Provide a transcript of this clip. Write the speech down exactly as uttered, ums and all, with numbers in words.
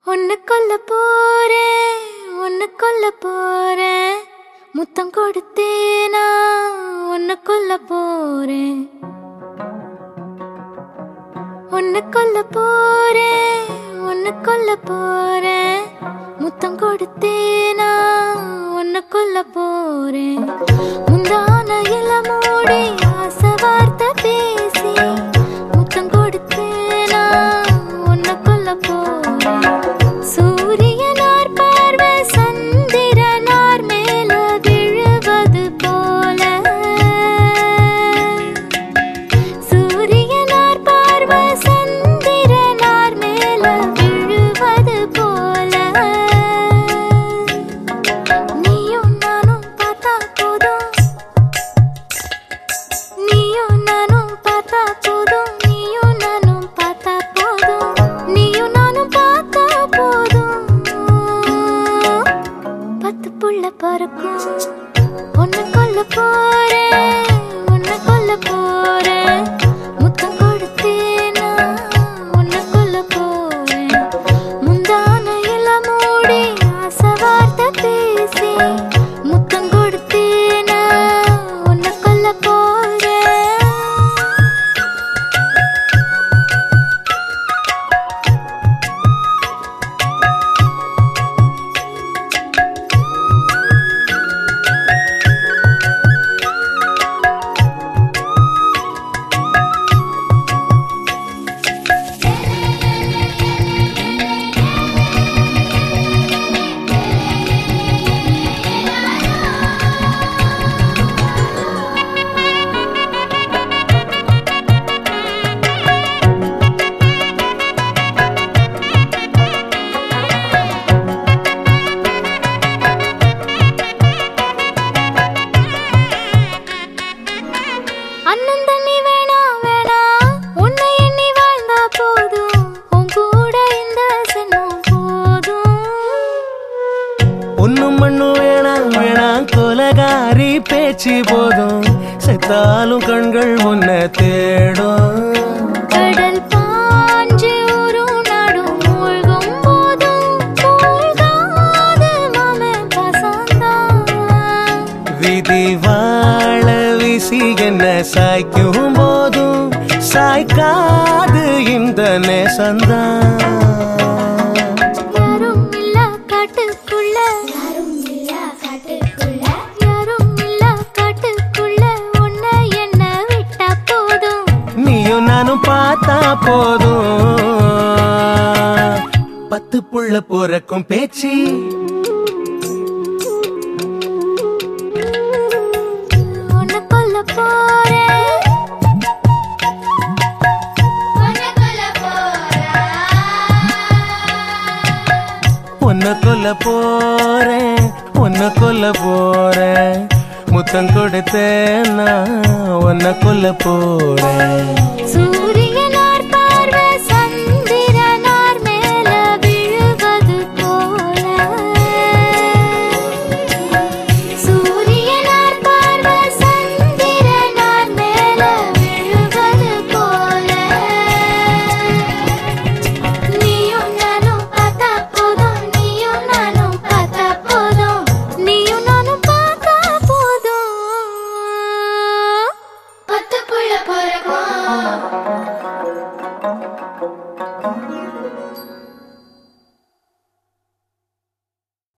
ஒன்னு கொல்ல போறேன் ஒன்னு கொல்ல போறேன் முத்தம் கொடுத்தேனா ஒன்னு கொல்ல போறேன் ஒன்னு கொல்ல போறேன் ஒன்னு கொல்ல போறேன் முத்தம் கொடுத்தேனா ஒன்னு கொல்ல போறேன் முந்தான இளமூடி ஆசை வார்த்தை பேசி முத்தம் கொடுத்தேனா ஒன்னு கொல்ல போறேன் சூரியனார் பார்வை சந்திரனார் மேல விழுவது போல சூரியனார் பார்வை சந்திரனார் மேல விழுவது போல நீயும் நானும் பார்த்தா போதும் நீயும் நானும் பார்த்தா போதும் நீயும் நானும் பார்த்தா போதும் நீயும் நானும் பார்த்தா போதும் பத்து புள்ள பறக்கும் ஒன்னு கொல்ல போறேன் ஒன்னு கொல்ல போறேன் முத்தம் கொடுத்தேனா ஒன்னு கொல்ல போறேன் முந்தான இளமூடி ஆசை வார்த்தை பேசி முத்தம் கொடுத்தேனா ஒன்னு கொல்ல போறேன் அண்ணன் தண்ணி வேணா வேணா உன்னை எண்ணி வாழ்ந்தா போதும் உன் கூட இந்த சென்னும் போதும் ஒன்னும் மண்ணும் வேணாம் வேணாம் கொலகாரி பேச்சு போதும் செத்தாலும் கண்கள் உன்னை தேடும் கடல் பாஞ்சு ஒரு நாடும் மூழ்கும் போதும் மூழ்காத மாமன் பசந்தான் விதி வாழ வீசி என்ன சாய்க்கும் போதும் சாய்க்காது இந்த நேசந்தான் யாரும் இல்ல காட்டுக்குள்ள யாரும் இல்ல காட்டுக்குள்ள யாரும் இல்ல காட்டுக்குள்ள உன்னை என்ன விட்டா போதும் நீயும் நானும் பார்த்தா போதும் பத்து புள்ள போறக்கும் பேச்சு ஒன்னு கொல்ல போறேன் ஒன்னு கொல்ல ஒன்ன கொல்ல போறேன் ஒன்ன கொல்ல போறேன் முத்தம் கொடுத்தேன் நான் ஒன்ன கொல்ல போறேன் சூரியன்